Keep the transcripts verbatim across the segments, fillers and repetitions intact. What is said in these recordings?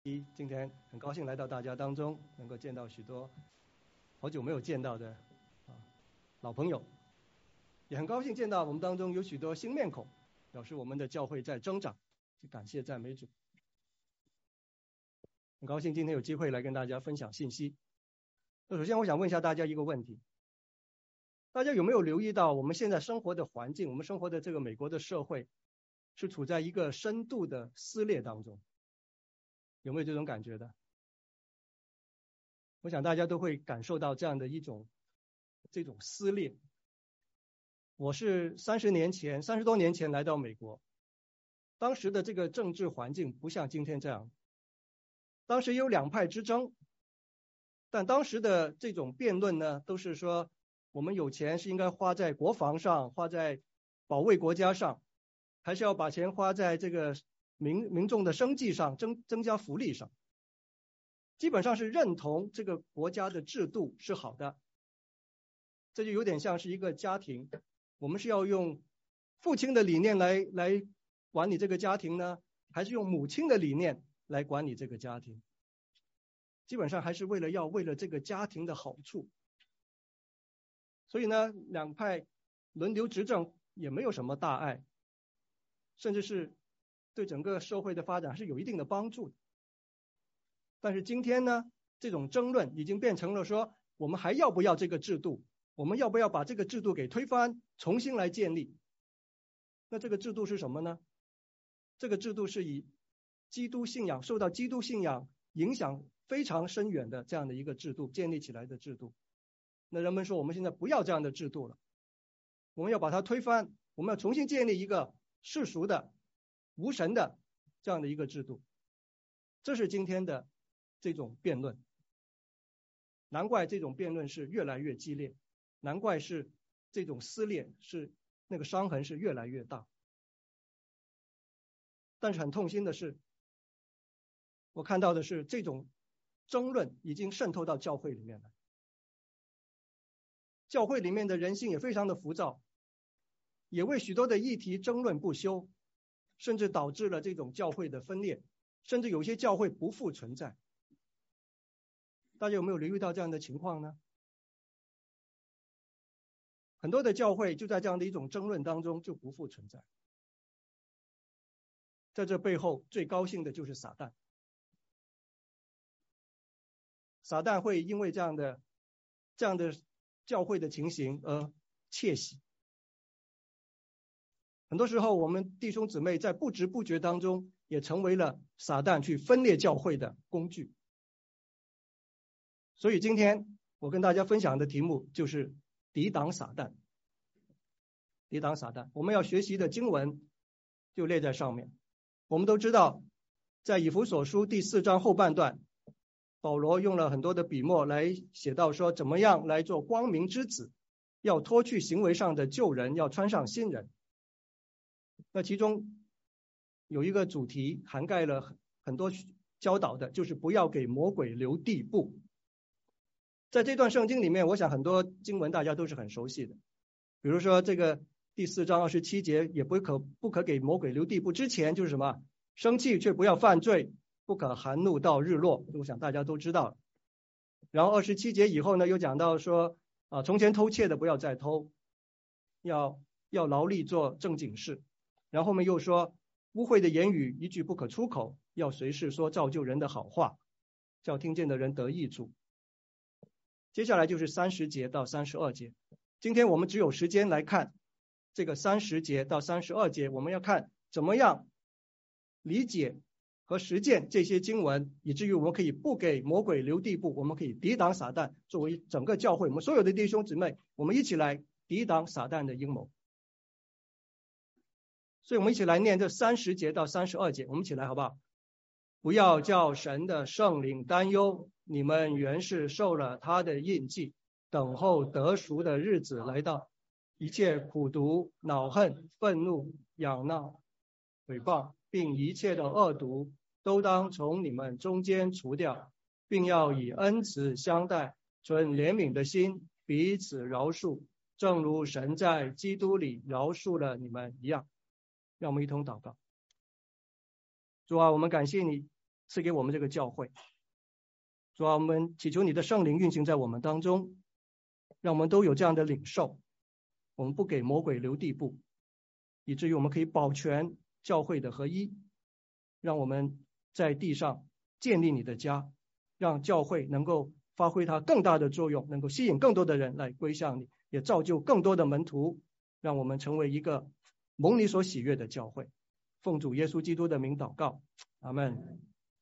今天很高兴来到大家当中，能够见到许多好久没有见到的啊老朋友，也很高兴见到我们当中有许多新面孔，表示我们的教会在增长，感谢赞美主。很高兴今天有机会来跟大家分享信息。那首先我想问一下大家一个问题，大家有没有留意到我们现在生活的环境，我们生活的这个美国的社会是处在一个深度的撕裂当中？有没有这种感觉的？我想大家都会感受到这样的一种这种撕裂。我是三十年前三十多年前来到美国，当时的这个政治环境不像今天这样，当时有两派之争，但当时的这种辩论呢，都是说我们有钱是应该花在国防上，花在保卫国家上，还是要把钱花在这个民民众的生计上，增增加福利上，基本上是认同这个国家的制度是好的。这就有点像是一个家庭，我们是要用父亲的理念来来管理这个家庭呢，还是用母亲的理念来管理这个家庭？基本上还是为了要为了这个家庭的好处。所以呢，两派轮流执政也没有什么大碍，甚至是对整个社会的发展是有一定的帮助的。但是今天呢，这种争论已经变成了说，我们还要不要这个制度？我们要不要把这个制度给推翻，重新来建立？那这个制度是什么呢？这个制度是以基督信仰，受到基督信仰影响非常深远的这样的一个制度建立起来的制度。那人们说我们现在不要这样的制度了，我们要把它推翻，我们要重新建立一个世俗的无神的这样的一个制度。这是今天的这种辩论，难怪这种辩论是越来越激烈，难怪是这种撕裂，是那个伤痕是越来越大。但是很痛心的是，我看到的是这种争论已经渗透到教会里面来，教会里面的人心也非常的浮躁，也为许多的议题争论不休，甚至导致了这种教会的分裂，甚至有些教会不复存在。大家有没有留意到这样的情况呢？很多的教会就在这样的一种争论当中就不复存在。在这背后最高兴的就是撒旦，撒旦会因为这样的这样的教会的情形而窃喜。很多时候我们弟兄姊妹在不知不觉当中也成为了撒旦去分裂教会的工具。所以今天我跟大家分享的题目就是抵挡撒旦。抵挡撒旦，我们要学习的经文就列在上面。我们都知道，在以弗所书第四章后半段，保罗用了很多的笔墨来写到说怎么样来做光明之子，要脱去行为上的旧人，要穿上新人。那其中有一个主题涵盖了很多教导的，就是不要给魔鬼留地步。在这段圣经里面，我想很多经文大家都是很熟悉的，比如说这个第四章二十七节，也不可不可给魔鬼留地步，之前就是什么，生气却不要犯罪，不可含怒到日落，我想大家都知道。然后二十七节以后呢，又讲到说啊，从前偷窃的不要再偷，要要劳力做正经事。然后后面又说，污秽的言语一句不可出口，要随时说造就人的好话，叫听见的人得益处。接下来就是三十节到三十二节，今天我们只有时间来看这个三十节到三十二节，我们要看怎么样理解和实践这些经文，以至于我们可以不给魔鬼留地步，我们可以抵挡撒旦。作为整个教会，我们所有的弟兄姊妹，我们一起来抵挡撒旦的阴谋。所以我们一起来念这三十节到三十二节，我们一起来好不好？不要叫神的圣灵担忧，你们原是受了他的印记，等候得赎的日子来到。一切苦毒、恼恨、愤怒、仰闹、诽谤，并一切的恶毒，都当从你们中间除掉，并要以恩慈相待，存怜悯的心，彼此饶恕，正如神在基督里饶恕了你们一样。让我们一同祷告。主啊，我们感谢你， 赐给我们这个教会。主啊，我们祈求你的圣灵运行在我们当中，让我们都有这样的领受，我们不给魔鬼留地步，以至于我们可以保全教会的合一，让我们在地上建立你的家，让教会能够发挥它更大的作用，能够吸引更多的人来归向你，也造就更多的门徒，让我们成为一个蒙你所喜悦的教会。奉主耶稣基督的名祷告，阿们。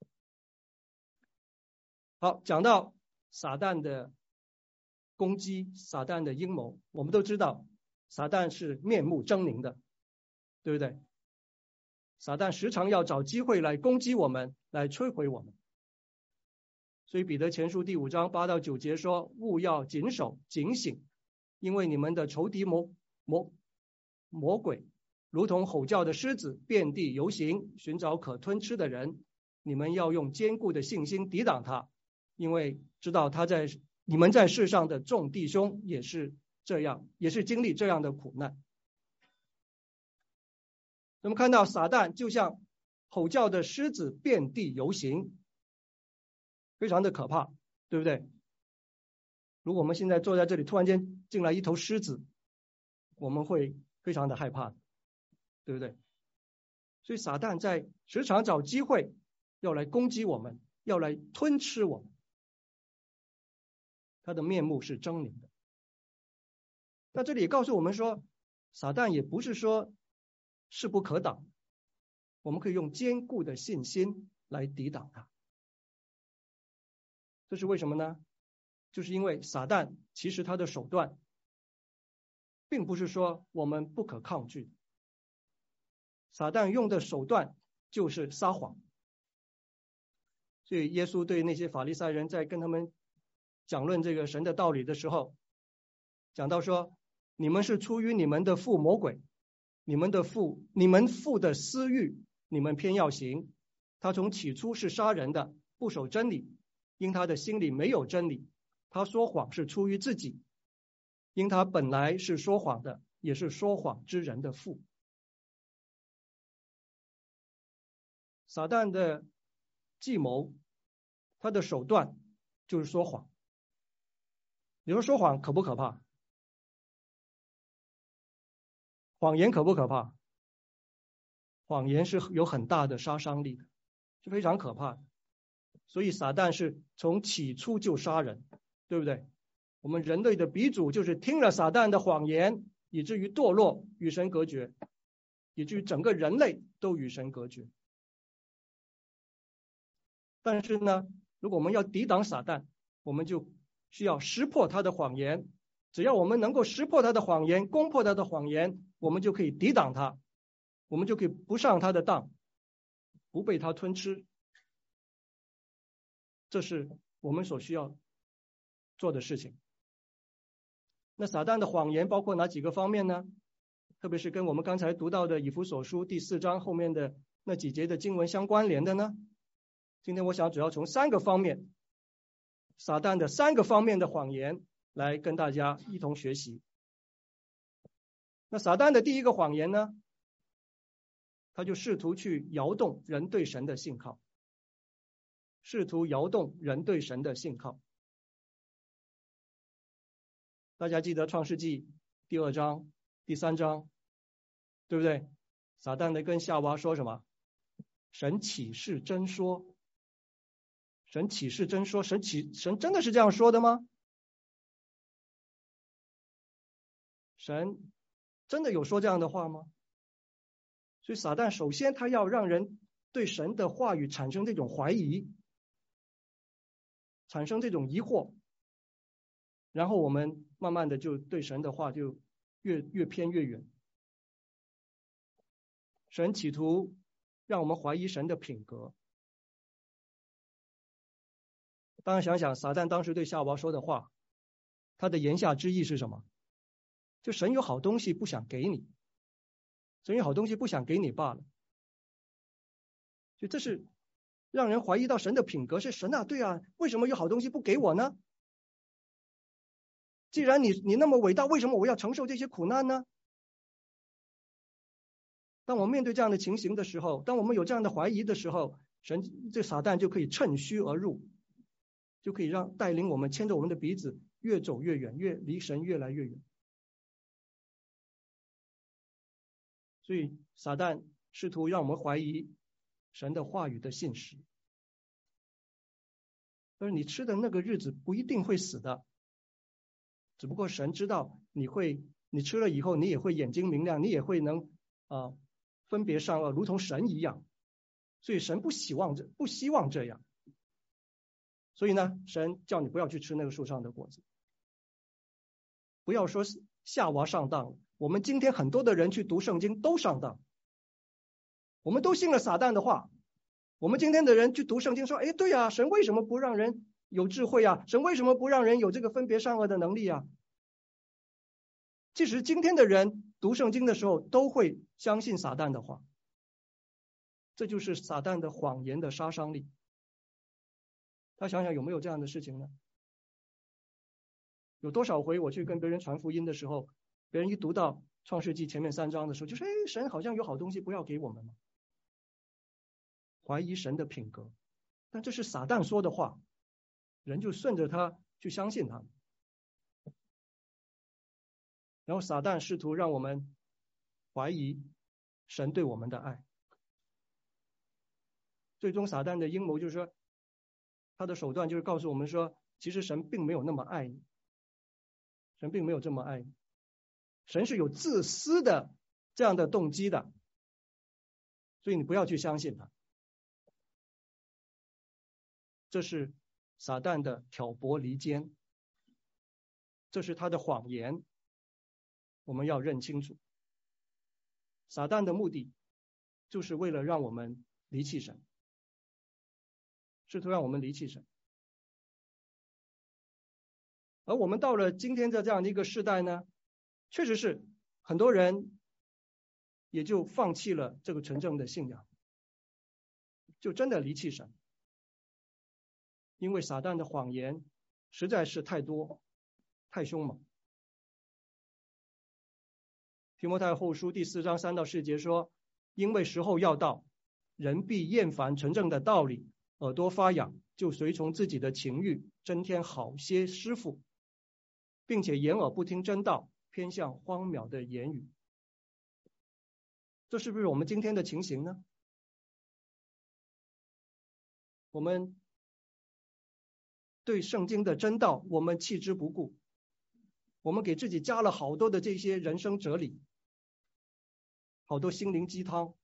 好，讲到撒旦的攻击，撒旦的阴谋，我们都知道撒旦是面目狰狞的，对不对？撒旦时常要找机会来攻击我们，来摧毁我们。所以彼得前书第五章八到九节说，务要谨守警醒，因为你们的仇敌魔魔魔鬼如同吼叫的狮子，遍地游行，寻找可吞吃的人。你们要用坚固的信心抵挡他，因为知道他在你们在世上的众弟兄也是这样，也是经历这样的苦难。我们看到撒旦就像吼叫的狮子，遍地游行，非常的可怕，对不对？如果我们现在坐在这里，突然间进来一头狮子，我们会非常的害怕，对不对？所以撒旦在时常找机会要来攻击我们，要来吞吃我们。他的面目是狰狞的。那这里也告诉我们说，撒旦也不是说势不可挡，我们可以用坚固的信心来抵挡他。这是为什么呢？就是因为撒旦其实他的手段并不是说我们不可抗拒，撒旦用的手段就是撒谎。所以耶稣对那些法利赛人在跟他们讲论这个神的道理的时候，讲到说，你们是出于你们的父魔鬼，你们的父你们父的私欲，你们偏要行。他从起初是杀人的，不守真理，因他的心里没有真理。他说谎是出于自己，因他本来是说谎的，也是说谎之人的父。撒旦的计谋，他的手段就是说谎。你说说谎可不可怕？谎言可不可怕？谎言是有很大的杀伤力的，是非常可怕的。所以撒旦是从起初就杀人，对不对？我们人类的鼻祖就是听了撒旦的谎言，以至于堕落，与神隔绝，以至于整个人类都与神隔绝。但是呢，如果我们要抵挡撒旦，我们就需要识破他的谎言。只要我们能够识破他的谎言，攻破他的谎言，我们就可以抵挡他，我们就可以不上他的当，不被他吞吃。这是我们所需要做的事情。那撒旦的谎言包括哪几个方面呢？特别是跟我们刚才读到的以弗所书第四章后面的那几节的经文相关联的呢？今天我想主要从三个方面，撒旦的三个方面的谎言来跟大家一同学习。那撒旦的第一个谎言呢，他就试图去摇动人对神的信靠，试图摇动人对神的信靠。大家记得创世纪第二章第三章，对不对？撒旦的跟夏娃说什么？神启示真说。神启示真说，神启神真的是这样说的吗？神真的有说这样的话吗？所以撒旦首先他要让人对神的话语产生这种怀疑，产生这种疑惑，然后我们慢慢的就对神的话就越越偏越远。神企图让我们怀疑神的品格。当然想想撒旦当时对夏娃说的话，他的言下之意是什么？就神有好东西不想给你，神有好东西不想给你罢了。就这是让人怀疑到神的品格，是神啊，对啊，为什么有好东西不给我呢？既然你你那么伟大，为什么我要承受这些苦难呢？当我们面对这样的情形的时候，当我们有这样的怀疑的时候， 神这撒旦就可以趁虚而入，就可以让带领我们牵着我们的鼻子越走越远，越离神越来越远。所以撒旦试图让我们怀疑神的话语的信实。而你吃的那个日子不一定会死的，只不过神知道你会，你吃了以后你也会眼睛明亮，你也会能啊、呃、分别善恶，如同神一样。所以神不希望这不希望这样。所以呢，神叫你不要去吃那个树上的果子。不要说夏娃上当了，我们今天很多的人去读圣经都上当，我们都信了撒旦的话。我们今天的人去读圣经说，哎，对啊，神为什么不让人有智慧啊？神为什么不让人有这个分别善恶的能力啊？即使今天的人读圣经的时候都会相信撒旦的话，这就是撒旦的谎言的杀伤力。他想想有没有这样的事情呢？有多少回我去跟别人传福音的时候，别人一读到创世纪前面三章的时候，就说，哎，神好像有好东西，不要给我们吗？怀疑神的品格，但这是撒旦说的话，人就顺着他去相信他。然后撒旦试图让我们怀疑神对我们的爱。最终撒旦的阴谋就是说，他的手段就是告诉我们说，其实神并没有那么爱你，神并没有这么爱你，神是有自私的这样的动机的，所以你不要去相信他。这是撒旦的挑拨离间，这是他的谎言，我们要认清楚。撒旦的目的就是为了让我们离弃神，试图让我们离弃神。而我们到了今天的这样的一个世代呢，确实是很多人也就放弃了这个纯正的信仰，就真的离弃神。因为撒旦的谎言实在是太多太凶猛。提摩太后书第四章三到四节说，因为时候要到，人必厌烦纯正的道理，耳朵发痒，就随从自己的情欲，增添好些师傅，并且掩耳不听真道，偏向荒谬的言语。这是不是我们今天的情形呢？我们对圣经的真道我们弃之不顾，我们给自己加了好多的这些人生哲理，好多心灵鸡汤，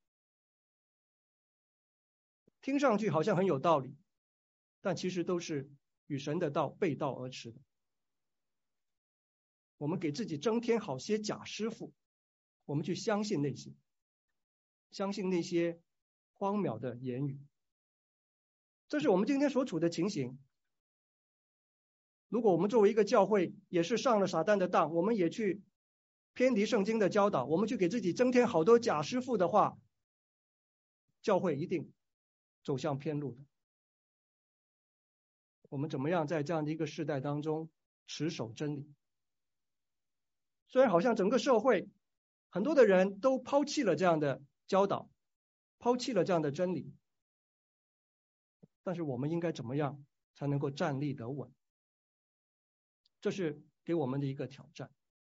听上去好像很有道理，但其实都是与神的道背道而驰的。我们给自己增添好些假师傅，我们去相信那些相信那些荒谬的言语。这是我们今天所处的情形。如果我们作为一个教会也是上了撒旦的当，我们也去偏离圣经的教导，我们去给自己增添好多假师傅的话，教会一定走向偏路的。我们怎么样在这样的一个世代当中持守真理？虽然好像整个社会很多的人都抛弃了这样的教导，抛弃了这样的真理，但是我们应该怎么样才能够站立得稳？这是给我们的一个挑战。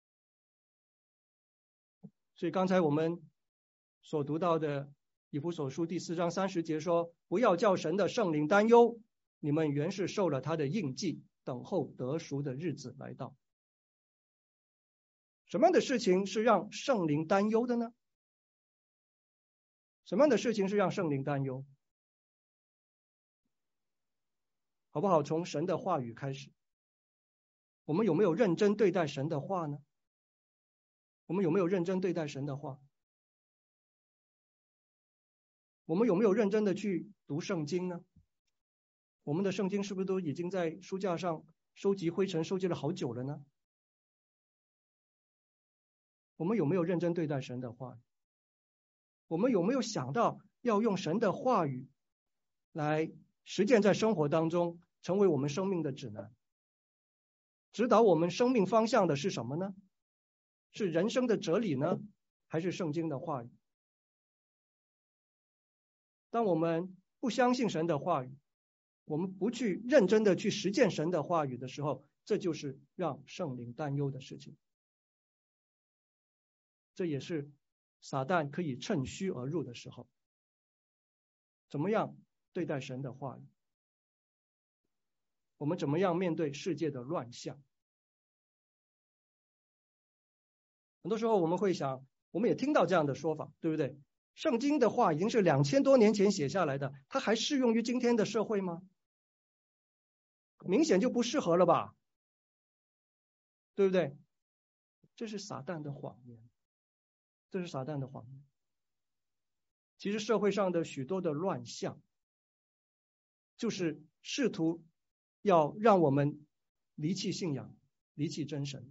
所以刚才我们所读到的以弗所书第四章三十节说，不要叫神的圣灵担忧，你们原是受了他的印记，等候得赎的日子来到。什么样的事情是让圣灵担忧的呢？什么样的事情是让圣灵担忧？好不好？从神的话语开始。我们有没有认真对待神的话呢？我们有没有认真对待神的话？我们有没有认真的去读圣经呢？我们的圣经是不是都已经在书架上收集灰尘，收集了好久了呢？我们有没有认真对待神的话？我们有没有想到要用神的话语来实践在生活当中，成为我们生命的指南？指导我们生命方向的是什么呢？是人生的哲理呢，还是圣经的话语？当我们不相信神的话语，我们不去认真的去实践神的话语的时候，这就是让圣灵担忧的事情。这也是撒旦可以趁虚而入的时候。怎么样对待神的话语？我们怎么样面对世界的乱象？很多时候我们会想，我们也听到这样的说法，对不对？圣经的话已经是两千多年前写下来的，它还适用于今天的社会吗？明显就不适合了吧，对不对？这是撒旦的谎言，这是撒旦的谎言。其实社会上的许多的乱象，就是试图要让我们离弃信仰，离弃真神。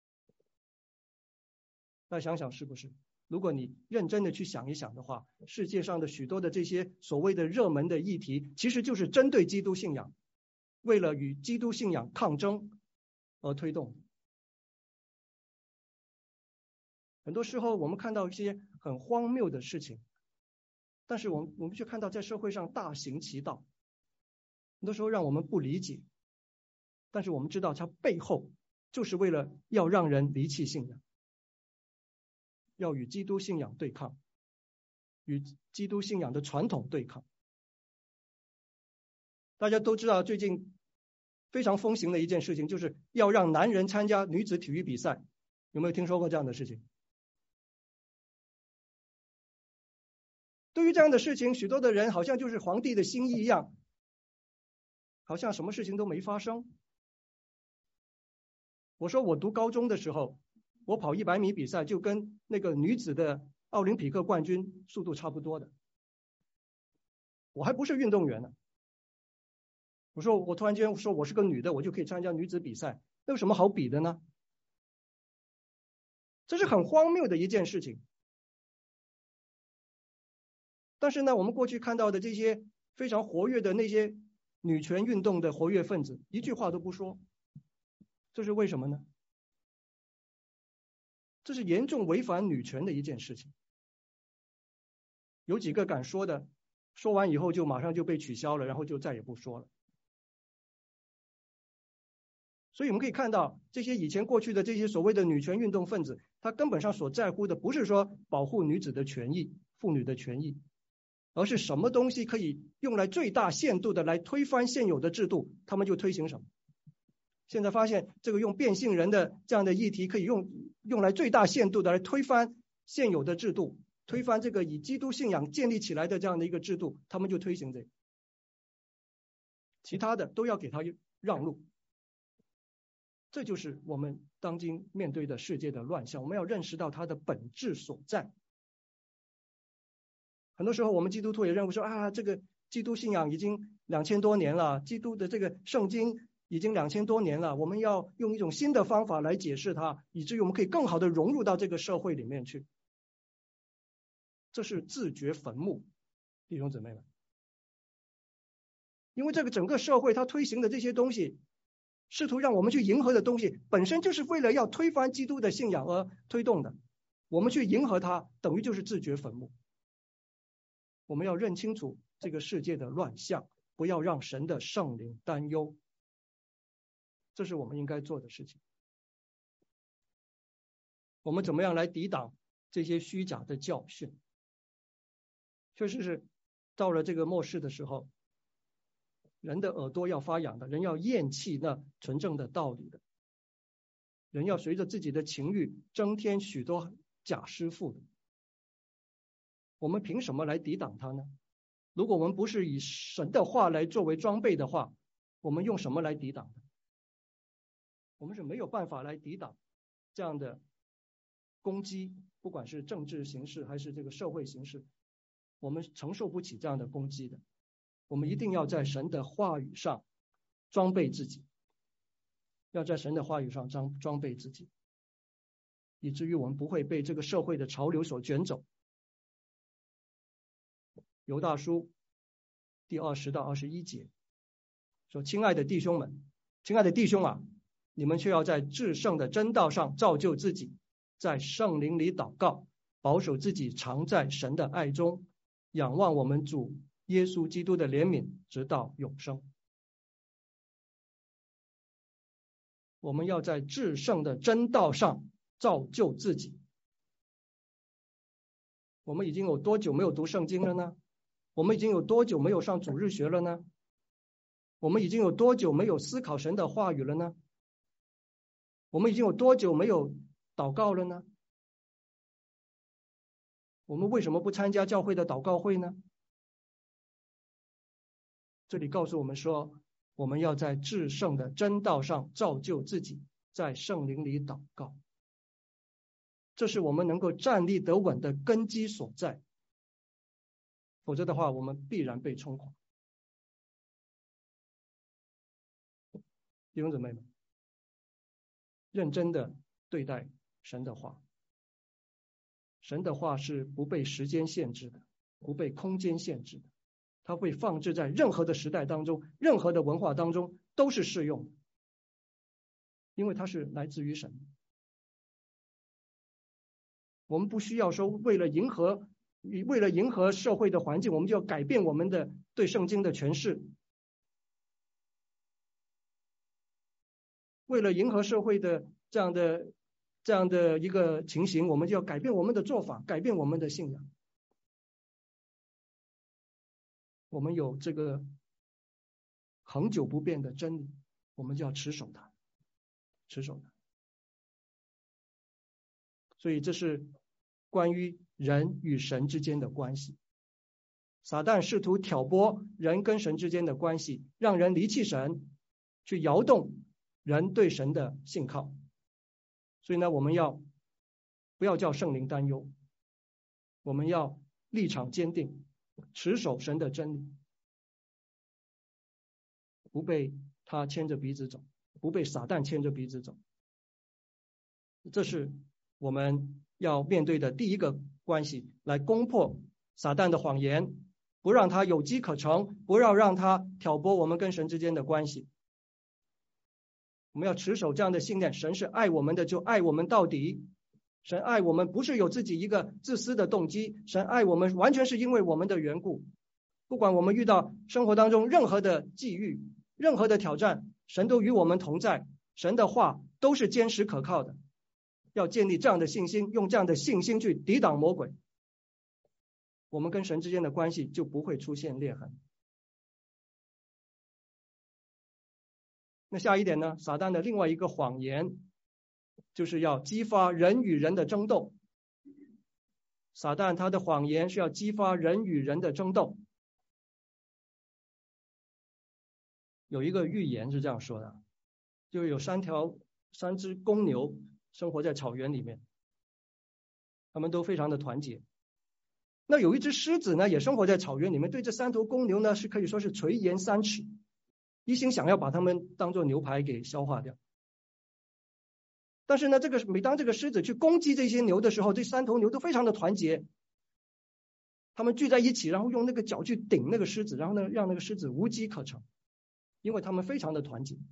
大家想想是不是？如果你认真的去想一想的话，世界上的许多的这些所谓的热门的议题，其实就是针对基督信仰，为了与基督信仰抗争而推动。很多时候我们看到一些很荒谬的事情，但是我们我们却看到在社会上大行其道，很多时候让我们不理解，但是我们知道它背后就是为了要让人离弃信仰，要与基督信仰对抗，与基督信仰的传统对抗。大家都知道最近非常风行的一件事情，就是要让男人参加女子体育比赛，有没有听说过这样的事情？对于这样的事情，许多的人好像就是皇帝的心意一样，好像什么事情都没发生。我说我读高中的时候，我跑一百米比赛就跟那个女子的奥林匹克冠军速度差不多的，我还不是运动员呢。我说我突然间说我是个女的，我就可以参加女子比赛，那有什么好比的呢？这是很荒谬的一件事情。但是呢，我们过去看到的这些非常活跃的那些女权运动的活跃分子，一句话都不说，这是为什么呢？这是严重违反女权的一件事情。有几个敢说的，说完以后就马上就被取消了，然后就再也不说了。所以我们可以看到，这些以前过去的这些所谓的女权运动分子，他根本上所在乎的不是说保护女子的权益、妇女的权益，而是什么东西可以用来最大限度的来推翻现有的制度，他们就推行什么。现在发现这个用变性人的这样的议题可以用用来最大限度的来推翻现有的制度，推翻这个以基督信仰建立起来的这样的一个制度，他们就推行这个，其他的都要给他让路。这就是我们当今面对的世界的乱象，我们要认识到它的本质所在。很多时候我们基督徒也认为说啊，这个基督信仰已经两千多年了，基督的这个圣经已经两千多年了，我们要用一种新的方法来解释它，以至于我们可以更好的融入到这个社会里面去。这是自掘坟墓，弟兄姊妹们。因为这个整个社会它推行的这些东西，试图让我们去迎合的东西，本身就是为了要推翻基督的信仰而推动的。我们去迎合它，等于就是自掘坟墓。我们要认清楚这个世界的乱象，不要让神的圣灵担忧。这是我们应该做的事情。我们怎么样来抵挡这些虚假的教训？确实是到了这个末世的时候，人的耳朵要发痒的，人要厌弃那纯正的道理的，人要随着自己的情欲增添许多假师傅的。我们凭什么来抵挡它呢？如果我们不是以神的话来作为装备的话，我们用什么来抵挡的？我们是没有办法来抵挡这样的攻击，不管是政治形势还是这个社会形势，我们承受不起这样的攻击的。我们一定要在神的话语上装备自己，要在神的话语上装装备自己，以至于我们不会被这个社会的潮流所卷走。犹大书第二十到二十一节说：亲爱的弟兄们，亲爱的弟兄啊，你们却要在至圣的真道上造就自己，在圣灵里祷告，保守自己常在神的爱中，仰望我们主耶稣基督的怜悯直到永生。我们要在至圣的真道上造就自己。我们已经有多久没有读圣经了呢？我们已经有多久没有上主日学了呢？我们已经有多久没有思考神的话语了呢？我们已经有多久没有祷告了呢？我们为什么不参加教会的祷告会呢？这里告诉我们说，我们要在至圣的真道上造就自己，在圣灵里祷告。这是我们能够站立得稳的根基所在，否则的话，我们必然被冲垮。弟兄姊妹们，认真的对待神的话。神的话是不被时间限制的，不被空间限制的，它会放置在任何的时代当中，任何的文化当中都是适用的，因为它是来自于神。我们不需要说为了迎合为了迎合社会的环境，我们就要改变我们的对圣经的诠释。为了迎合社会的这样的这样的一个情形，我们就要改变我们的做法，改变我们的信仰。我们有这个恒久不变的真理，我们就要持守它，持守它。所以这是关于人与神之间的关系。撒旦试图挑拨人跟神之间的关系，让人离弃神，去摇动人对神的信靠。所以呢，我们要不要叫圣灵担忧？我们要立场坚定，持守神的真理，不被他牵着鼻子走，不被撒旦牵着鼻子走。这是我们要面对的第一个关系，来攻破撒旦的谎言，不让他有机可乘，不要让他挑拨我们跟神之间的关系。我们要持守这样的信念，神是爱我们的，就爱我们到底。神爱我们不是有自己一个自私的动机，神爱我们完全是因为我们的缘故。不管我们遇到生活当中任何的际遇，任何的挑战，神都与我们同在，神的话都是坚实可靠的。要建立这样的信心，用这样的信心去抵挡魔鬼，我们跟神之间的关系就不会出现裂痕。那下一点呢？撒旦的另外一个谎言，就是要激发人与人的争斗。撒旦他的谎言是要激发人与人的争斗。有一个寓言是这样说的，就有三条三只公牛生活在草原里面，他们都非常的团结。那有一只狮子呢，也生活在草原里面，对这三头公牛呢是可以说是垂涎三尺，一心想要把它们当做牛排给消化掉。但是呢，这个每当这个狮子去攻击这些牛的时候，这三头牛都非常的团结，他们聚在一起，然后用那个脚去顶那个狮子，然后呢让那个狮子无机可乘，因为他们非常的团结。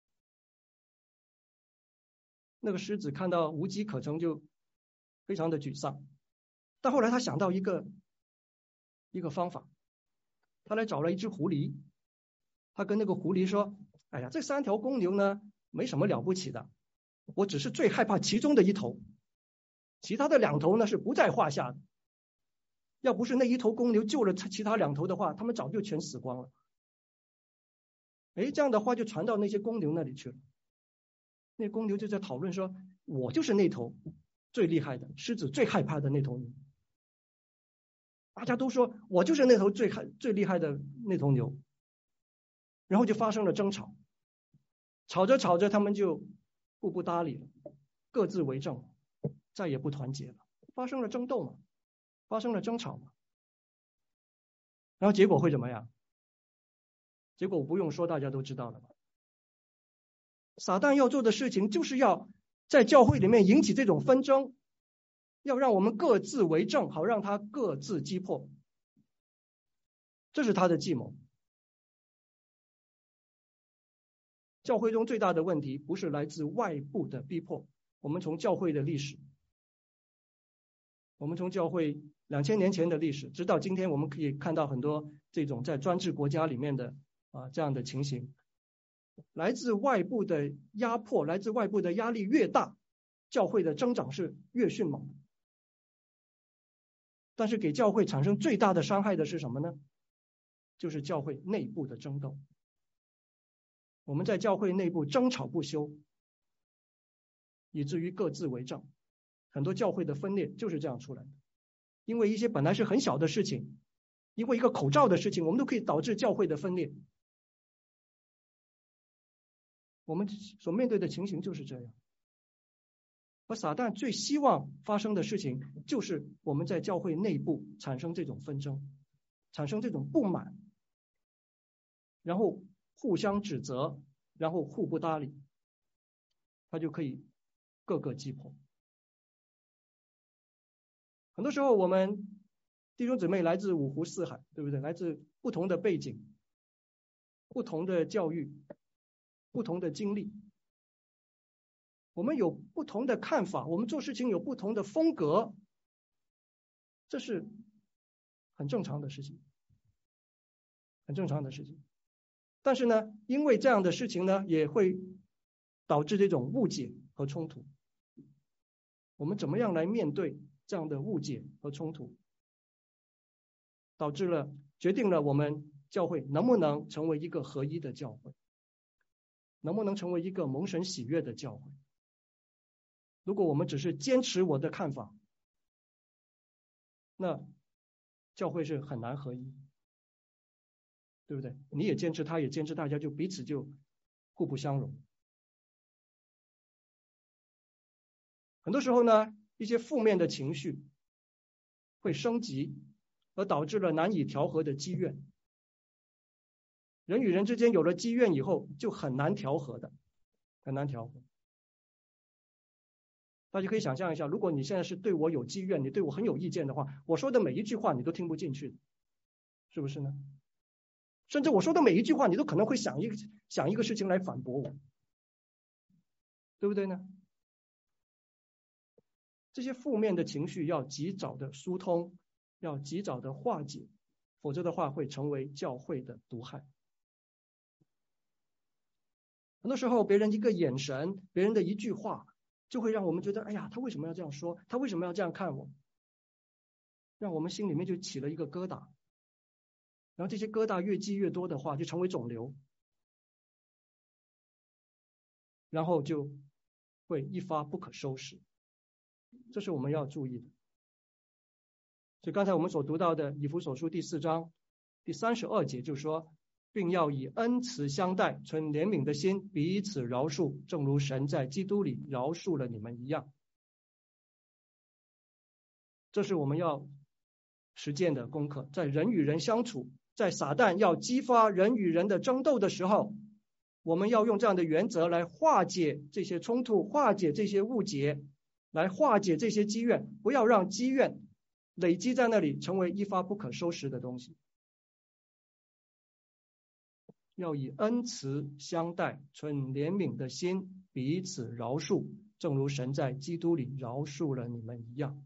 那个狮子看到无机可乘就非常的沮丧，但后来他想到一个一个方法，他来找了一只狐狸，他跟那个狐狸说：哎呀，这三条公牛呢没什么了不起的，我只是最害怕其中的一头，其他的两头呢是不在话下的。要不是那一头公牛救了其他两头的话，他们早就全死光了。哎，这样的话就传到那些公牛那里去了。那公牛就在讨论说，我就是那头最厉害的狮子最害怕的那头牛。大家都说我就是那头最害最厉害的那头牛。然后就发生了争吵，吵着吵着他们就互不搭理了，各自为政，再也不团结了，发生了争斗嘛，发生了争吵嘛。然后结果会怎么样？结果我不用说，大家都知道了吧。撒旦要做的事情就是要在教会里面引起这种纷争，要让我们各自为政，好让他各自击破，这是他的计谋。教会中最大的问题不是来自外部的逼迫，我们从教会的历史， 我们从教会两千年前的历史，直到今天，我们可以看到很多这种在专制国家里面的啊这样的情形。来自外部的压迫，来自外部的压力越大，教会的增长是越迅猛。但是给教会产生最大的伤害的是什么呢？就是教会内部的争斗。我们在教会内部争吵不休，以至于各自为政。很多教会的分裂就是这样出来的。因为一些本来是很小的事情，因为一个口罩的事情，我们都可以导致教会的分裂。我们所面对的情形就是这样。而撒旦最希望发生的事情，就是我们在教会内部产生这种纷争，产生这种不满，然后互相指责，然后互不搭理，他就可以各个击破。很多时候我们弟兄姊妹来自五湖四海，对不对？来自不同的背景，不同的教育，不同的经历，我们有不同的看法，我们做事情有不同的风格，这是很正常的事情，很正常的事情。但是呢，因为这样的事情呢，也会导致这种误解和冲突。我们怎么样来面对这样的误解和冲突，导致了决定了我们教会能不能成为一个合一的教会，能不能成为一个蒙神喜悦的教会。如果我们只是坚持我的看法，那教会是很难合一，对不对？你也坚持，他也坚持，大家就彼此就互不相容。很多时候呢，一些负面的情绪会升级，而导致了难以调和的积怨。人与人之间有了积怨以后，就很难调和的，很难调和。大家可以想象一下，如果你现在是对我有积怨，你对我很有意见的话，我说的每一句话你都听不进去，是不是呢？甚至我说的每一句话，你都可能会想一个想一个事情来反驳我，对不对呢？这些负面的情绪要及早的疏通，要及早的化解，否则的话会成为教会的毒害。很多时候别人一个眼神，别人的一句话，就会让我们觉得，哎呀，他为什么要这样说？他为什么要这样看我？让我们心里面就起了一个疙瘩，然后这些疙瘩越积越多的话，就成为肿瘤，然后就会一发不可收拾。这是我们要注意的。所以刚才我们所读到的以弗所书第四章第三十二节就说，并要以恩慈相待，存怜悯的心，彼此饶恕，正如神在基督里饶恕了你们一样。这是我们要实践的功课。在人与人相处，在撒旦要激发人与人的争斗的时候，我们要用这样的原则来化解这些冲突，化解这些误解，来化解这些积怨，不要让积怨累积在那里，成为一发不可收拾的东西。要以恩慈相待，存怜悯的心，彼此饶恕，正如神在基督里饶恕了你们一样。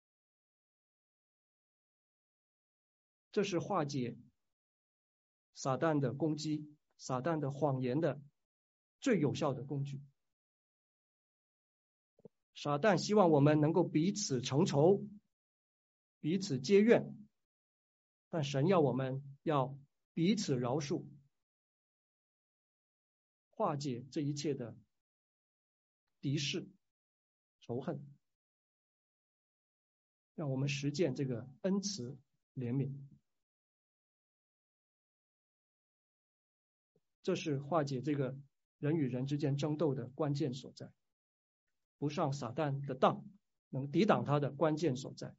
这是化解撒旦的攻击，撒旦的谎言的最有效的工具。撒旦希望我们能够彼此成仇，彼此结怨，但神要我们要彼此饶恕，化解这一切的敌视、仇恨，让我们实践这个恩慈、怜悯。这是化解这个人与人之间争斗的关键所在，不上撒旦的当，能抵挡他的关键所在。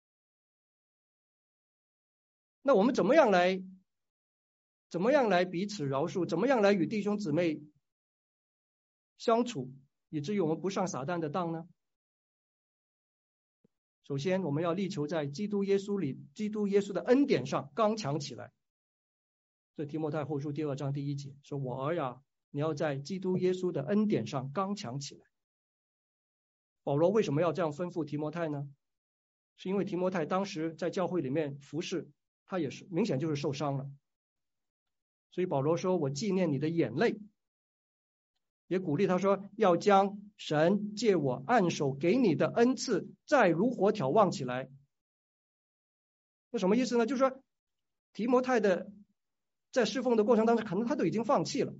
那我们怎么样来怎么样来彼此饶恕，怎么样来与弟兄姊妹相处，以至于我们不上撒旦的当呢？首先我们要力求在基督耶稣里，基督耶稣的恩典上刚强起来。这提摩太后书第二章第一节说，我儿呀，你要在基督耶稣的恩典上刚强起来。保罗为什么要这样吩咐提摩太呢？ 是因为提摩太当时在教会里面服侍，他也是明显就是受伤了。所以保罗说，我纪念你的眼泪，也鼓励他说，要将神借我按手给你的恩赐再如火挑旺起来。那什么意思呢？就是说提摩太的在侍奉的过程当中，可能他都已经放弃了，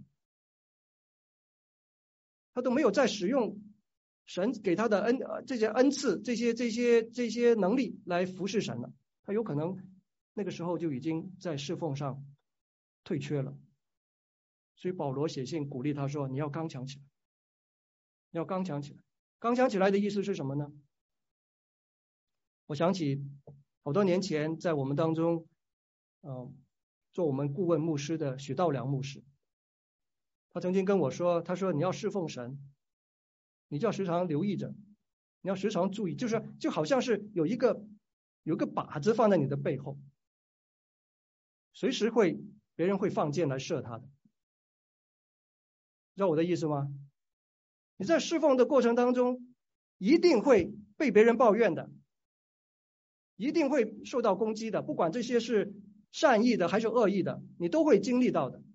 他都没有再使用神给他的恩这些恩赐这些这些这些能力来服侍神了，他有可能那个时候就已经在侍奉上退却了。所以保罗写信鼓励他说，你要刚强起来，你要刚强起来。刚强起来的意思是什么呢？我想起好多年前在我们当中呃，做我们顾问牧师的许道良牧师，他曾经跟我说，他说你要侍奉神，你就要时常留意着，你要时常注意，就是就好像是有一个有一个靶子放在你的背后，随时会别人会放箭来射他的，知道我的意思吗？你在侍奉的过程当中一定会被别人抱怨的，一定会受到攻击的，不管这些是善意的还是恶意的，你都会经历到的。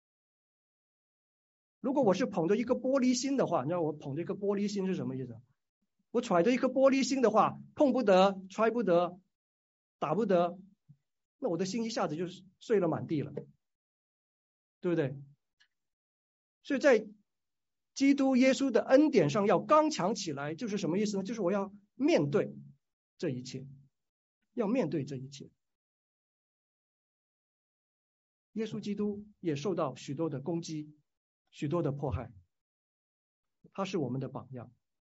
如果我是捧着一个玻璃心的话，你知道我捧着一个玻璃心是什么意思？我揣着一颗玻璃心的话，碰不得，揣不得，打不得，那我的心一下子就碎了满地了，对不对？所以在基督耶稣的恩典上要刚强起来，就是什么意思呢？就是我要面对这一切，要面对这一切。耶稣基督也受到许多的攻击，许多的迫害，他是我们的榜样。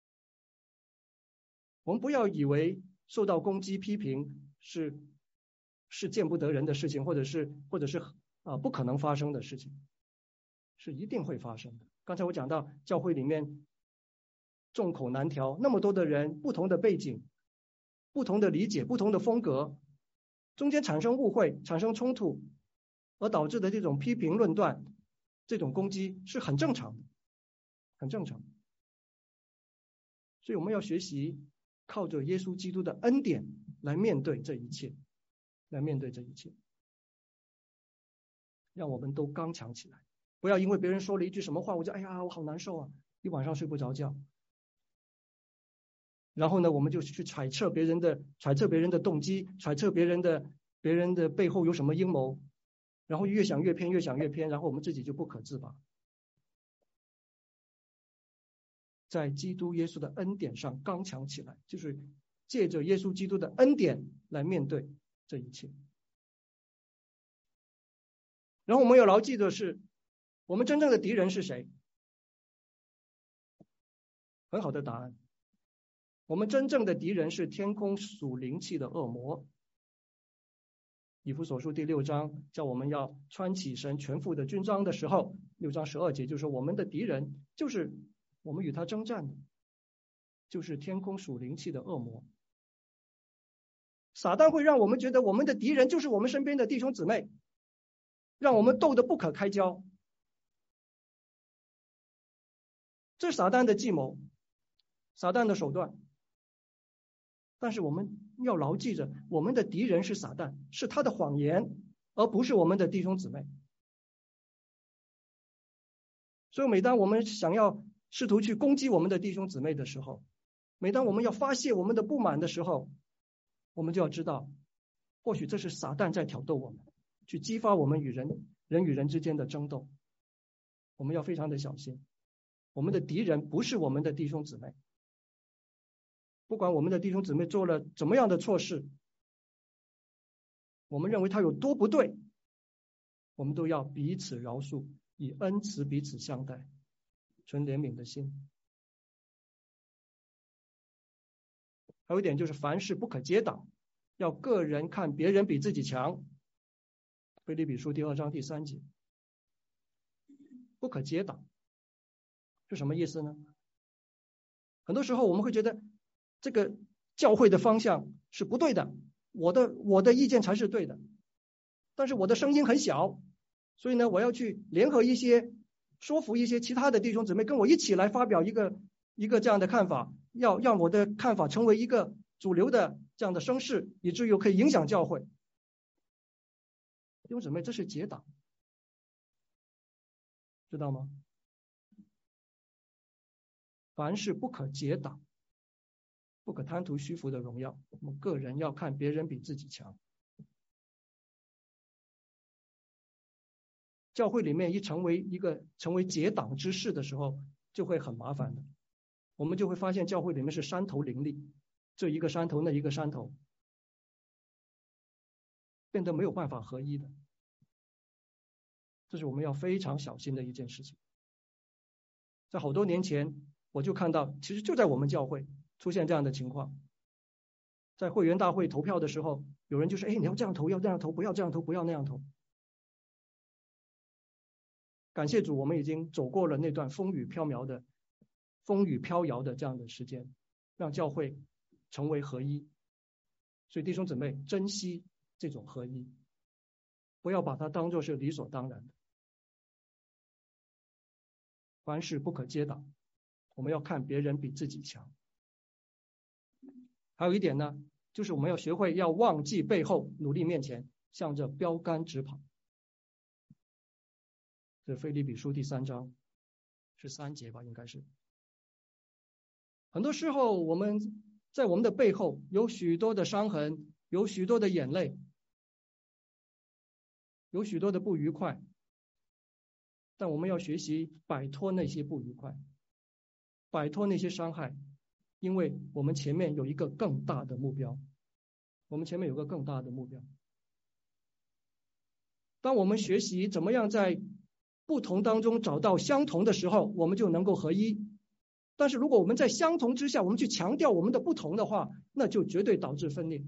我们不要以为受到攻击批评是是见不得人的事情，或者是或者是啊、呃、不可能发生的事情，是一定会发生的。刚才我讲到教会里面众口难调，那么多的人，不同的背景，不同的理解，不同的风格，中间产生误会，产生冲突，而导致的这种批评论断，这种攻击是很正常的，很正常。所以我们要学习靠着耶稣基督的恩典来面对这一切，来面对这一切，让我们都刚强起来。不要因为别人说了一句什么话，我就哎呀我好难受啊，一晚上睡不着觉。然后呢，我们就去揣测别人的揣测别人的动机，揣测别人的别人的背后有什么阴谋，然后越想越偏，越想越偏，然后我们自己就不可自拔。在基督耶稣的恩典上刚强起来，就是借着耶稣基督的恩典来面对这一切。然后我们要牢记的是，我们真正的敌人是谁？很好的答案，我们真正的敌人是天空属灵气的恶魔。以弗所书第六章叫我们要穿起神全副的军装的时候，六章十二节就说我们的敌人就是我们与他征战的，就是天空属灵气的恶魔。撒旦会让我们觉得我们的敌人就是我们身边的弟兄姊妹，让我们斗得不可开交。这是撒旦的计谋，撒旦的手段。但是我们要牢记着，我们的敌人是撒旦，是他的谎言，而不是我们的弟兄姊妹。所以每当我们想要试图去攻击我们的弟兄姊妹的时候，每当我们要发泄我们的不满的时候，我们就要知道，或许这是撒旦在挑逗我们，去激发我们与人人与人之间的争斗。我们要非常的小心，我们的敌人不是我们的弟兄姊妹。不管我们的弟兄姊妹做了怎么样的错事，我们认为他有多不对，我们都要彼此饶恕，以恩慈彼此相待，存怜悯的心。还有一点就是凡事不可结党，要个人看别人比自己强。腓立比书第二章第三节，不可结党是什么意思呢？很多时候我们会觉得这个教会的方向是不对的，我的我的意见才是对的，但是我的声音很小，所以呢，我要去联合一些说服一些其他的弟兄姊妹跟我一起来发表一个一个这样的看法，要让我的看法成为一个主流的这样的声势，以至于可以影响教会。弟兄姊妹，这是结党，知道吗？凡事不可结党，不可贪图虚浮的荣耀。我们个人要看别人比自己强。教会里面一成为一个成为结党之事的时候，就会很麻烦的。我们就会发现教会里面是山头林立，这一个山头那一个山头，变得没有办法合一的。这是我们要非常小心的一件事情。在好多年前，我就看到，其实就在我们教会出现这样的情况。在会员大会投票的时候，有人就说：“哎，你要这样投，要这样投，不要这样投，不要那样投。”感谢主，我们已经走过了那段风雨飘渺的、风雨飘摇的这样的时间，让教会成为合一。所以弟兄姊妹，珍惜这种合一，不要把它当作是理所当然的。凡事不可结党，我们要看别人比自己强。还有一点呢，就是我们要学会要忘记背后，努力面前，向着标杆直跑。这腓立比书第三章是三节吧，应该是。很多时候我们在我们的背后有许多的伤痕，有许多的眼泪，有许多的不愉快，但我们要学习摆脱那些不愉快，摆脱那些伤害，因为我们前面有一个更大的目标，我们前面有个更大的目标。当我们学习怎么样在不同当中找到相同的时候，我们就能够合一。但是如果我们在相同之下，我们去强调我们的不同的话，那就绝对导致分裂。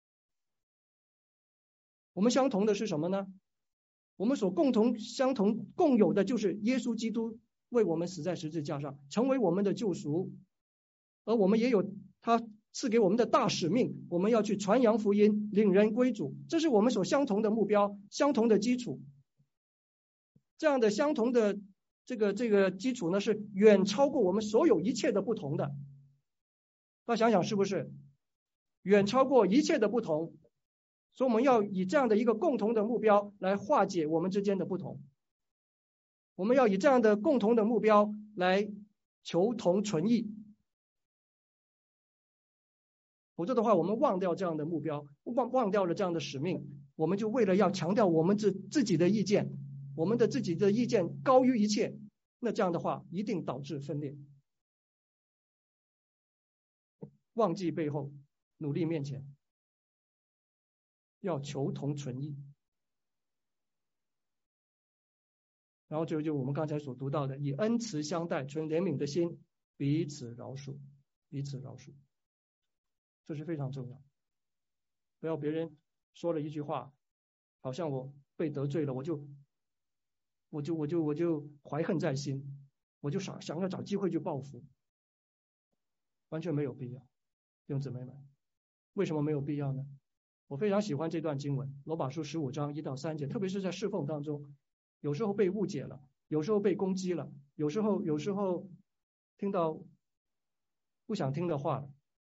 我们相同的是什么呢？我们所共同相同共有的就是耶稣基督为我们死在十字架上，成为我们的救赎，而我们也有他赐给我们的大使命，我们要去传扬福音，领人归主，这是我们所相同的目标，相同的基础。这样的相同的这个这个基础呢，是远超过我们所有一切的不同的。大家想想是不是？远超过一切的不同，所以我们要以这样的一个共同的目标来化解我们之间的不同。我们要以这样的共同的目标来求同存异。否则的话，我们忘掉这样的目标，忘忘掉了这样的使命，我们就为了要强调我们自自己的意见，我们的自己的意见高于一切，那这样的话一定导致分裂。忘记背后，努力面前，要求同存异。然后就就我们刚才所读到的，以恩慈相待，存怜悯的心，彼此饶恕，彼此饶恕，这是非常重要。不要别人说了一句话，好像我被得罪了，我就我就我就我就怀恨在心，我就想想要找机会去报复，完全没有必要。弟兄姊妹们，为什么没有必要呢？我非常喜欢这段经文，罗马书十五章一到三节，特别是在侍奉当中，有时候被误解了，有时候被攻击了，有时候有时候听到不想听的话了。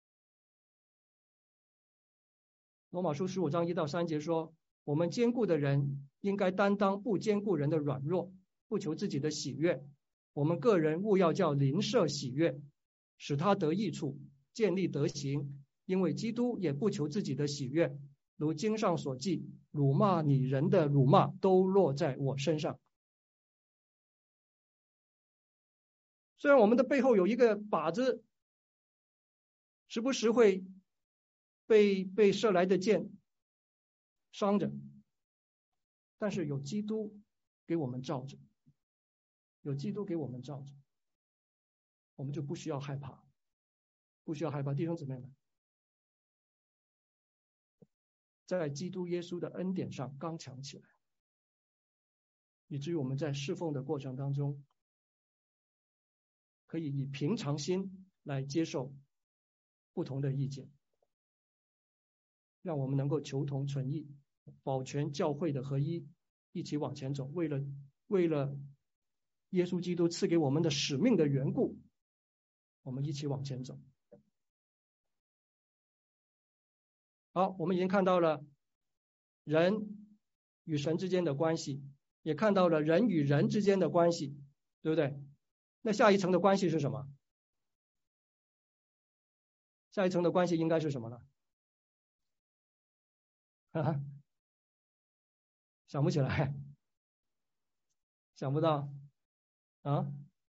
罗马书十五章一到三节说，我们坚固的人应该担当不坚固人的软弱，不求自己的喜悦。我们个人务要叫邻舍喜悦，使他得益处，建立德行。因为基督也不求自己的喜悦，如经上所记，辱骂你人的辱骂都落在我身上。虽然我们的背后有一个靶子，时不时会被被射来的箭伤着，但是有基督给我们罩着，有基督给我们罩着，我们就不需要害怕，不需要害怕。弟兄姊妹们，在基督耶稣的恩典上刚强起来，以至于我们在侍奉的过程当中，可以以平常心来接受不同的意见，让我们能够求同存异，保全教会的合一，一起往前走。为了为了耶稣基督赐给我们的使命的缘故，我们一起往前走。 好，我们已经看到了人与神之间的关系，也看到了人与人之间的关系，对不对？那下一层的关系是什么？下一层的关系应该是什么呢？啊，想不起来，想不到啊。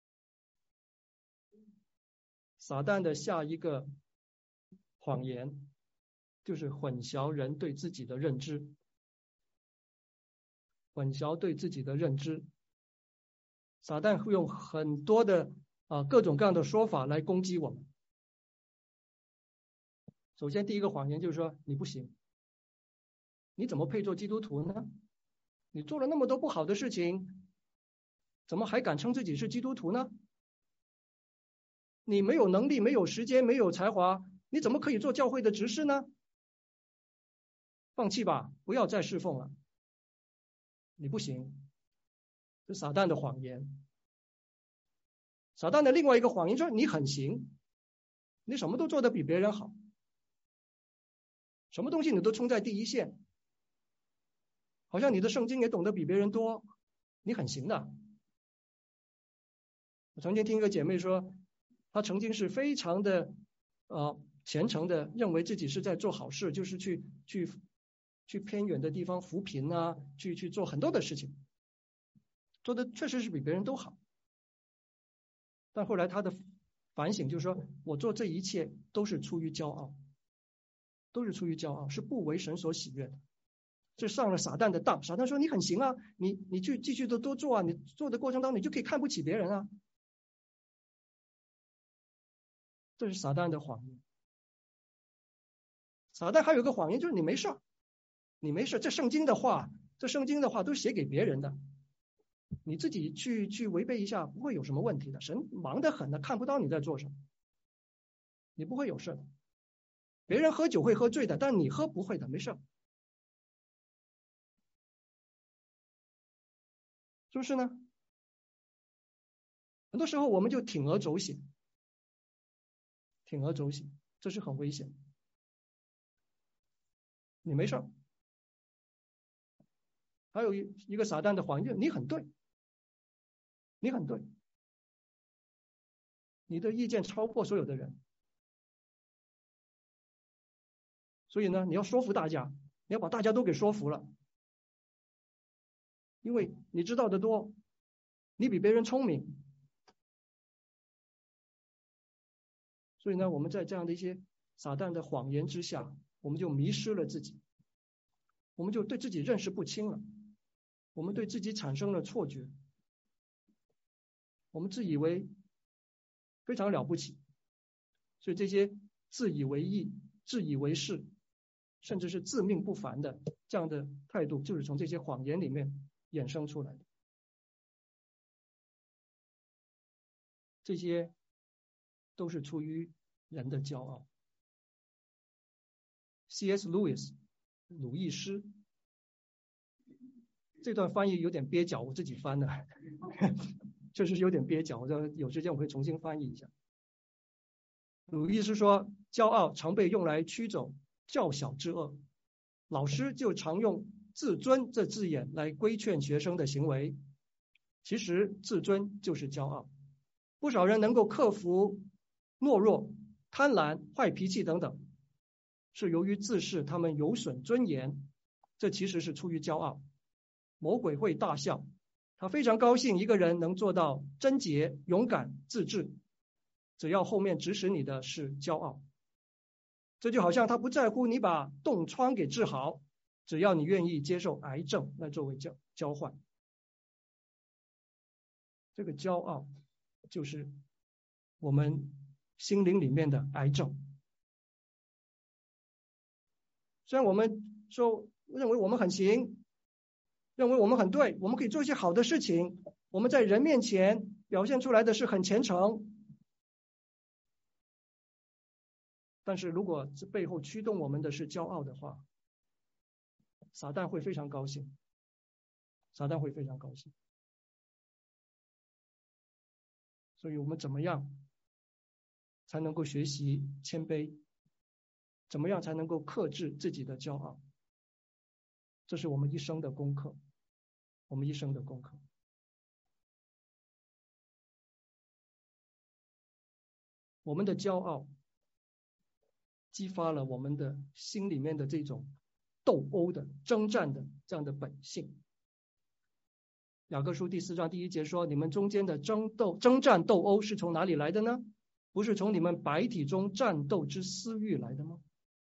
撒旦的下一个谎言就是混淆人对自己的认知，混淆对自己的认知。撒旦会用很多的啊各种各样的说法来攻击我们。首先第一个谎言就是说你不行，你怎么配做基督徒呢？你做了那么多不好的事情，怎么还敢称自己是基督徒呢？你没有能力，没有时间，没有才华，你怎么可以做教会的执事呢？放弃吧，不要再侍奉了，你不行。这撒旦的谎言。撒旦的另外一个谎言说你很行，你什么都做得比别人好，什么东西你都冲在第一线，好像你的圣经也懂得比别人多，你很行的。我曾经听一个姐妹说，她曾经是非常的呃虔诚的，认为自己是在做好事，就是去去去偏远的地方扶贫啊，去去做很多的事情，做的确实是比别人都好。但后来她的反省就是说，我做这一切都是出于骄傲，都是出于骄傲，是不为神所喜悦的。这上了撒旦的当，撒旦说你很行啊，你你去继续的多做啊，你做的过程当中你就可以看不起别人啊。这是撒旦的谎言。撒旦还有一个谎言就是你没事，你没事，这圣经的话，这圣经的话都是写给别人的，你自己去去违背一下不会有什么问题的，神忙得很的，看不到你在做什么，你不会有事的。别人喝酒会喝醉的，但你喝不会的，没事，是不是呢？很多时候我们就铤而走险，铤而走险，这是很危险。你没事。还有一一个撒旦的谎言，你很对，你很对，你的意见超过所有的人，所以呢，你要说服大家，你要把大家都给说服了，因为你知道的多，你比别人聪明，所以呢，我们在这样的一些撒旦的谎言之下，我们就迷失了自己，我们就对自己认识不清了，我们对自己产生了错觉，我们自以为非常了不起，所以这些自以为意、自以为是，甚至是自命不凡的这样的态度，就是从这些谎言里面衍生出来的。这些都是出于人的骄傲。C S Lewis 鲁易斯，这段翻译有点蹩脚，我自己翻的，确实是有点蹩脚，我有时间我会重新翻译一下。鲁易斯说，骄傲常被用来驱走较小之恶，老师就常用自尊这字眼来规劝学生的行为。其实自尊就是骄傲，不少人能够克服懦弱、贪婪、坏脾气等等，是由于自视他们有损尊严，这其实是出于骄傲。魔鬼会大笑，他非常高兴一个人能做到贞洁、勇敢、自制，只要后面指使你的是骄傲。这就好像他不在乎你把冻疮给治好，只要你愿意接受癌症来作为交交换。这个骄傲就是我们心灵里面的癌症。虽然我们说认为我们很行，认为我们很对，我们可以做一些好的事情，我们在人面前表现出来的是很虔诚，但是如果这背后驱动我们的是骄傲的话，撒旦会非常高兴，撒旦会非常高兴。所以我们怎么样才能够学习谦卑？ 怎么样才能够克制自己的骄傲？这是我们一生的功课，我们一生的功课。我们的骄傲激发了我们的心里面的这种斗殴的、征战的这样的本性。雅各书第四章第一节说，你们中间的争斗、征战斗殴是从哪里来的呢？不是从你们百体中战斗之私欲来的吗？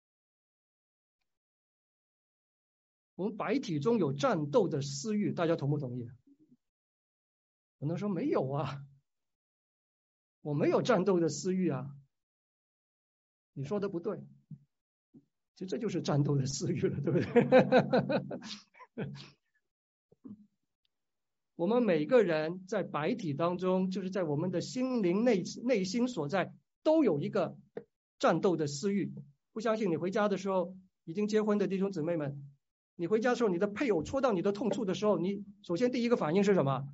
我们百体中有战斗的私欲，大家同不同意？可能说没有啊，我没有战斗的私欲啊。你说的不对，其实这就是战斗的私欲了，对不对？我们每个人在百体当中，就是在我们的心灵内内心所在，都有一个战斗的私欲。不相信你回家的时候，已经结婚的弟兄姊妹们，你回家的时候，你的配偶戳到你的痛处的时候，你首先第一个反应是什么？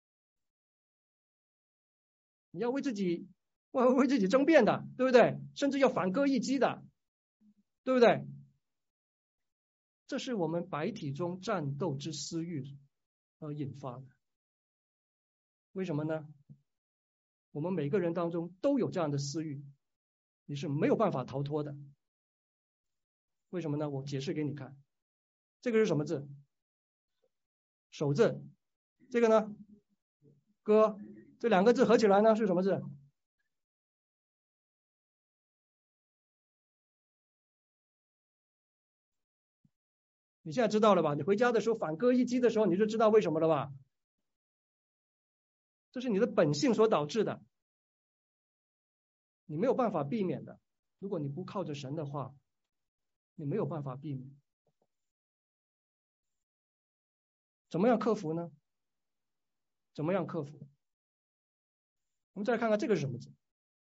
你要为自己为为自己争辩的，对不对？甚至要反戈一击的，对不对？这是我们百体中战斗之私欲而引发的。为什么呢？我们每个人当中都有这样的私欲，你是没有办法逃脱的。为什么呢？我解释给你看。这个是什么字？手字。这个呢？歌。这两个字合起来呢是什么字？你现在知道了吧？你回家的时候反戈一击的时候，你就知道为什么了吧？这是你的本性所导致的，你没有办法避免的。如果你不靠着神的话，你没有办法避免。怎么样克服呢？怎么样克服？我们再看看这个是什么字？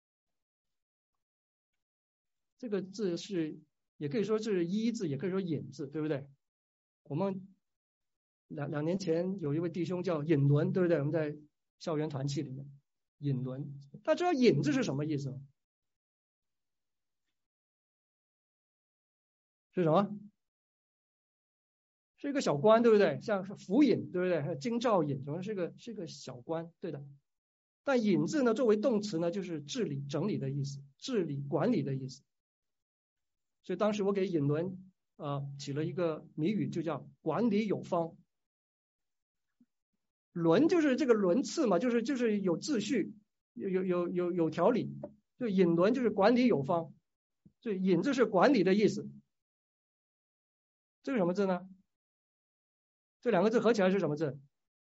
这个字是，也可以说是一字，也可以说引字，对不对？我们两两年前有一位弟兄叫尹伦，对不对？我们在校园团契里面，尹伦，大家知道引字是什么意思吗？是什么？是一个小官，对不对？像府尹，对不对？还有京兆尹，总是个是个小官，对的。但引字呢，作为动词呢，就是治理、整理的意思，治理、管理的意思。所以当时我给尹伦呃起了一个谜语，就叫管理有方。轮就是这个轮次嘛，就是就是有秩序，有有有有有条理。就引轮就是管理有方，所以引就是管理的意思。这是什么字呢？这两个字合起来是什么字？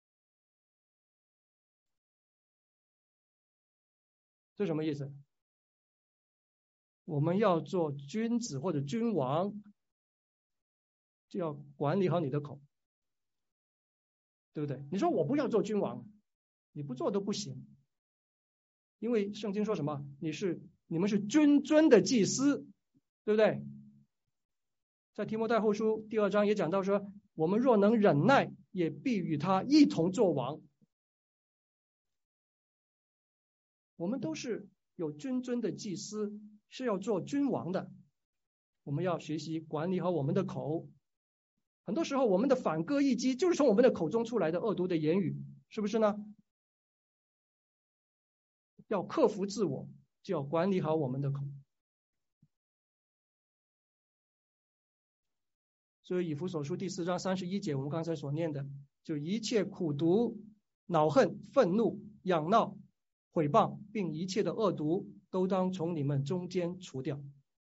这什么意思？我们要做君子或者君王，就要管理好你的口，对不对？你说我不要做君王，你不做都不行，因为圣经说什么？你是你们是君尊的祭司，对不对？在提摩太后书第二章也讲到说，我们若能忍耐，也必与他一同作王。我们都是有君尊的祭司，是要做君王的。我们要学习管理好我们的口。很多时候我们的反戈一击就是从我们的口中出来的恶毒的言语，是不是呢？要克服自我，就要管理好我们的口。所以以弗所书第四章三十一节，我们刚才所念的，就一切苦毒、恼恨、愤怒、仰闹、毁谤，并一切的恶毒，都当从你们中间除掉。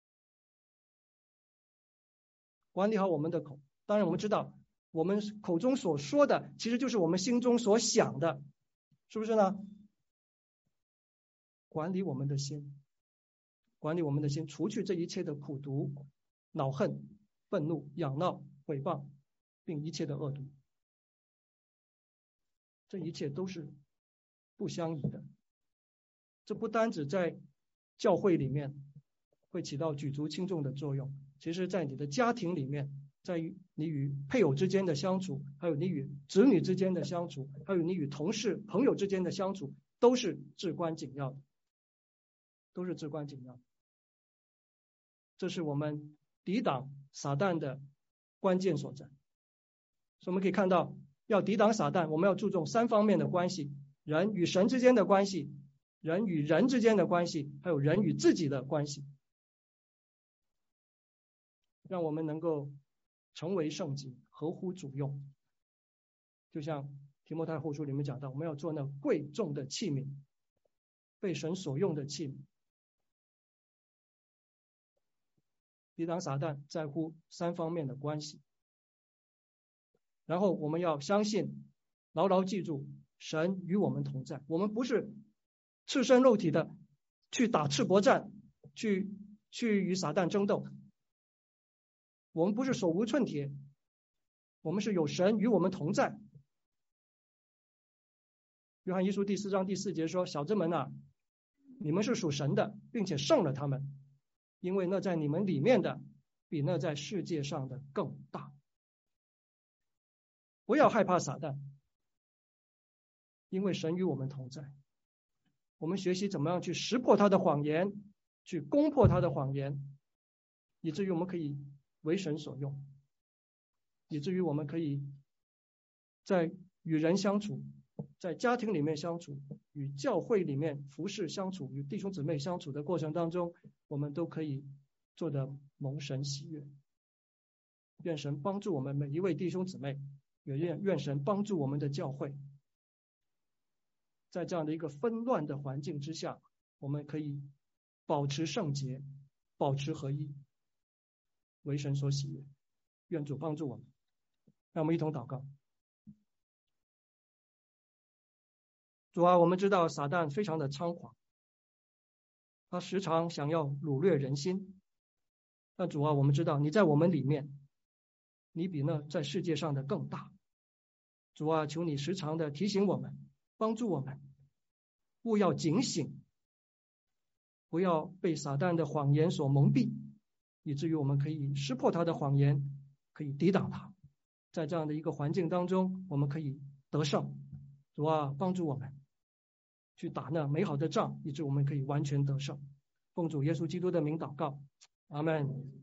管理好我们的口。当然我们知道，我们口中所说的，其实就是我们心中所想的，是不是呢？管理我们的心，管理我们的心，除去这一切的苦毒、恼恨、愤怒、仰闹、毁谤，并一切的恶毒，这一切都是不相宜的。这不单只在教会里面会起到举足轻重的作用，其实在你的家庭里面，在于你与配偶之间的相处，还有你与子女之间的相处，还有你与同事朋友之间的相处，都是至关紧要的，都是至关紧要的。 这是我们抵挡撒旦的关键所在。所以我们可以看到，要抵挡撒旦，我们要注重三方面的关系：人与神之间的关系，人与人之间的关系，还有人与自己的关系，让我们能够成为圣洁，合乎主用。就像提摩太后书里面讲到，我们要做那贵重的器皿，被神所用的器皿。抵挡撒旦在乎三方面的关系，然后我们要相信，牢牢记住，神与我们同在。我们不是赤身肉体的去打赤膊战，去去与撒旦争斗。我们不是手无寸铁，我们是有神与我们同在。约翰一书第四章第四节说：小子们啊，你们是属神的，并且胜了他们，因为那在你们里面的比那在世界上的更大。不要害怕撒旦，因为神与我们同在。我们学习怎么样去识破他的谎言，去攻破他的谎言，以至于我们可以为神所用，以至于我们可以在与人相处，在家庭里面相处，与教会里面服侍相处，与弟兄姊妹相处的过程当中，我们都可以做得蒙神喜悦。愿神帮助我们每一位弟兄姊妹，也愿愿神帮助我们的教会，在这样的一个纷乱的环境之下，我们可以保持圣洁，保持合一，为神所喜悦。愿主帮助我们。让我们一同祷告。主啊，我们知道撒旦非常的猖狂，他时常想要掳掠人心。但主啊，我们知道你在我们里面，你比那在世界上的更大。主啊，求你时常的提醒我们，帮助我们，务要警醒，不要被撒旦的谎言所蒙蔽，以至于我们可以识破他的谎言，可以抵挡他。在这样的一个环境当中，我们可以得胜。主啊，帮助我们去打那美好的仗，以致我们可以完全得胜。奉主耶稣基督的名祷告，阿们。